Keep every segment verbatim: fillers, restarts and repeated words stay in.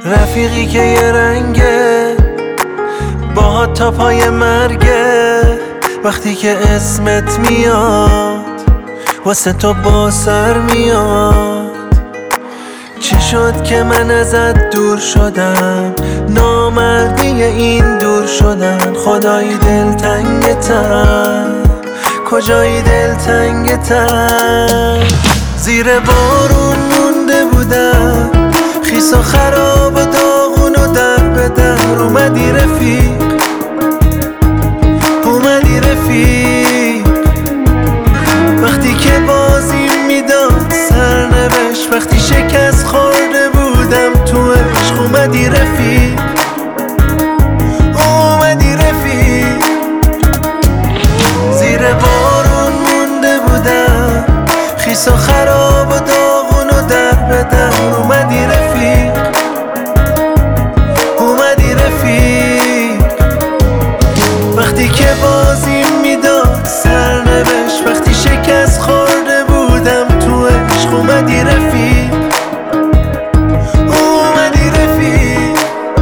رفیقی که یه رنگه باهات تا پای مرگه. وقتی که اسمت میاد واسه تو با سر میاد. چی شد که من ازت دور شدم؟ نامردی این دور شدن. خدایی دلتنگتم، کجایی دلتنگتم؟ زیر بارون مونده بودم، خیس و خراب و داغون و در به در. اومدی رفیق، اومدی رفیق. وقتی که بازی میداد سرنوشت، وقتی شکست خورده بودم تو عشق. اومدی رفیق، اومدی رفیق. زیر بارون مونده بودم، خیس و خراب و داغون و در به در. اومدی رفیق، اومدی رفیق. وقتی که بازی میداد سرنوشت، وقتی شکست خورده بودم تو عشق. اومدی رفیق، اومدی رفیق.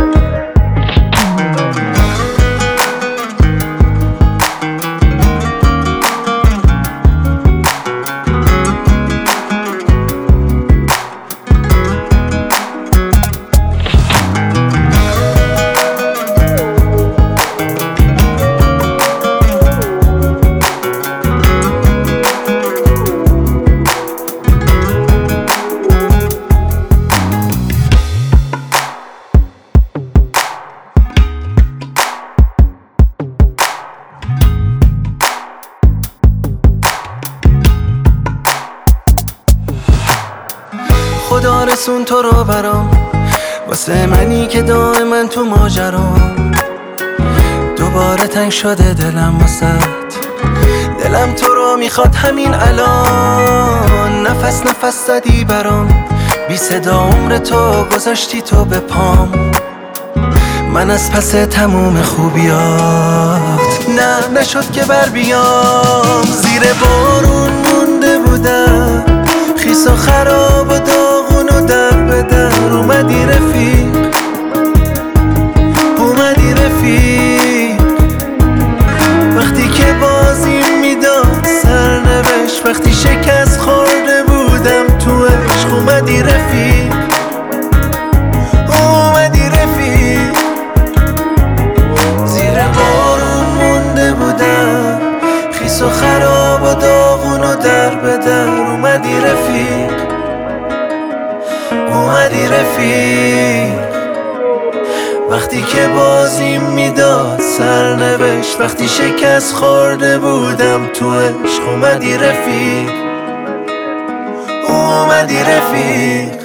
خدا رسون تو رو برام، واسه منی که دائما تو ماجرام. دوباره تنگ شده دلم واسط، دلم تو رو میخواد همین الان. نفس نفس زدی برام، بی صدا عمر تو گذاشتی تو به پام. من از پس تموم خوبیات نه نشد که بر بیام. زیر بارون مونده بودم، خیس و خراب و داغون و در به در. اومدی رفیق، اومدی رفیق. وقتی که بازی میداد سرنوشت، وقتی شکست خورده بودم تو عشق. اومدی رفیق، اومدی رفیق. زیر بارون مونده بودم، خیس و خراب و داغون و در به در. اومدی رفیق، اومدی رفیق. وقتی که بازی میداد سرنوشت، وقتی شکست خورده بودم تو عشق. اومدی رفیق، اومدی رفیق.